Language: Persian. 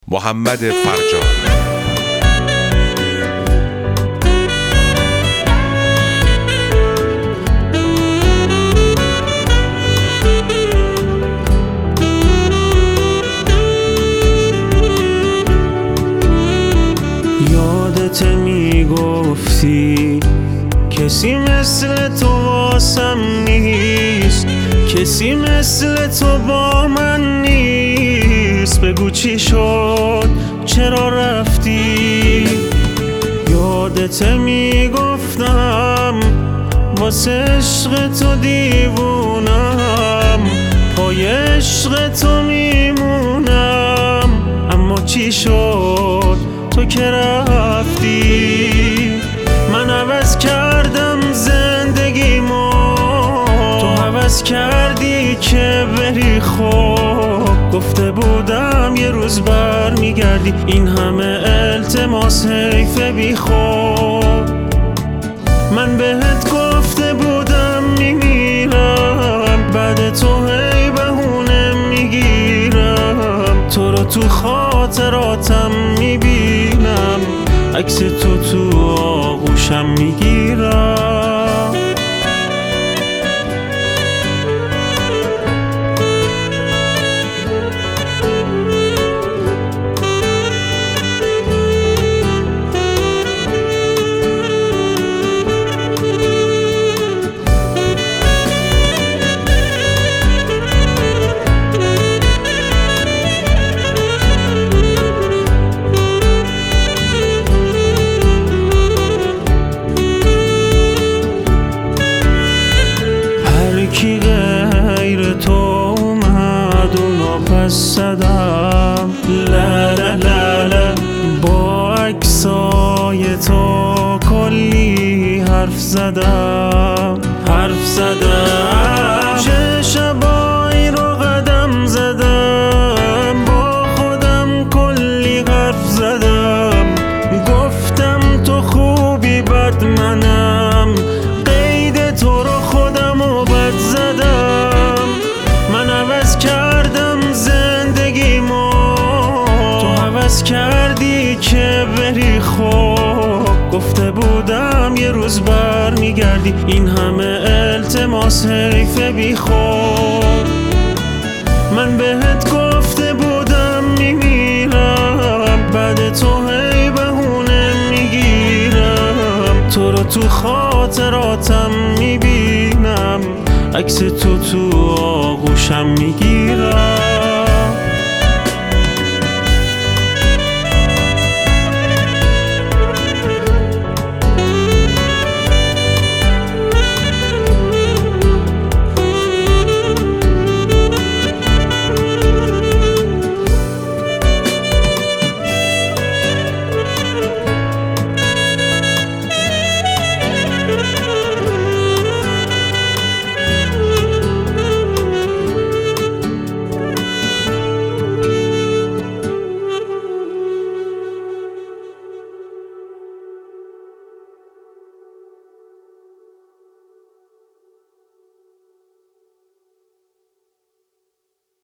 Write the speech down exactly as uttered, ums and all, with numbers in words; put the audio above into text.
محمد فرجانی. یادت میگفتی کسی مثل تو واسم نیست، کسی مثل تو با من نیست. بگو چی شد، چرا رفتی؟ یادت میگفتم واسه عشق تو دیوونم، پای عشق تو میمونم. اما چی شد تو که رفتی؟ من عوض کردم زندگیمو، تو عوض کردی که بری. خوب گفته بودم یه روز بر میگردی، این همه التماس حیفه بی خوب. من بهت گفته بودم میمیرم، بعد تو هی بهونه میگیرم. تو رو تو خاطراتم میبینم، عکس تو تو آغوشم میگیرم. کی غیر تو اومد اونو پس زدم. لا لا لا لا با عکسای تو کلی حرف زدم، حرف زدم. چه شبایی رو قدم زدم، با خودم کلی حرف زدم. گفتم تو خوبی بد منم، قید تو رو خودم و بد زدم. من عوض کردم زندگیمو، تو عوض کردی که بری. خوب گفته بودم یه روز بر میگردی، این همه التماس حیفه بی خوب. من بهت گفته بودم میمیرم، بعد تو هی بهونه میگیرم. تو رو تو خاطراتم میبینم، عکس تو تو آغوشم میگیرم.